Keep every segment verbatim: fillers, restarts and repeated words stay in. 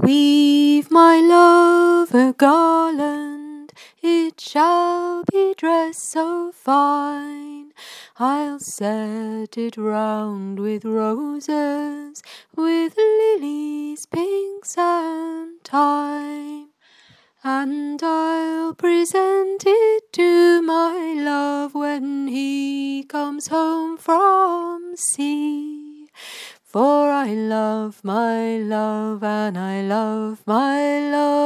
weave my love a garland, it shall be dressed so fine. I'll set it round with roses, with lilies, pinks and thyme. And I'll present it to my love when he comes home from sea. For I love my love, and I love my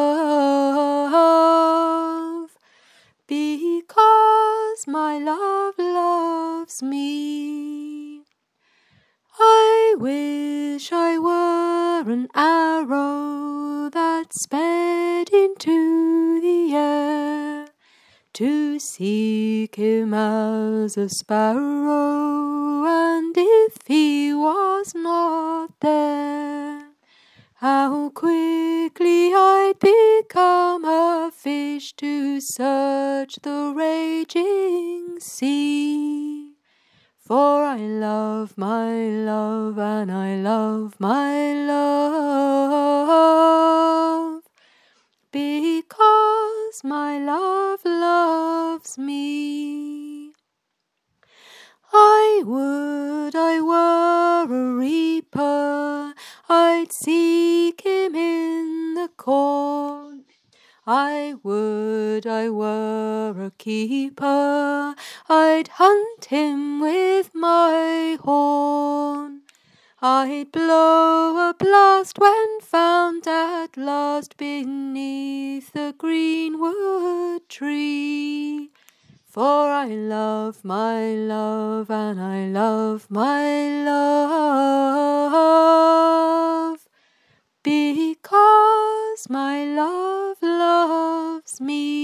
love, because my love loves me. I wish I were an arrow that sped into the air, to seek him as a sparrow, and if he was not there, how quickly I'd become a fish to search the raging sea. For I love my love, and I love my love, because my love loves me. I would I were a reaper, I'd seek him in the corn. I would I were a keeper, I'd hunt him with my horn. I'd blow a blast when found at last beneath the greenwood tree. For I love my love, and I love my love, because my love loves me.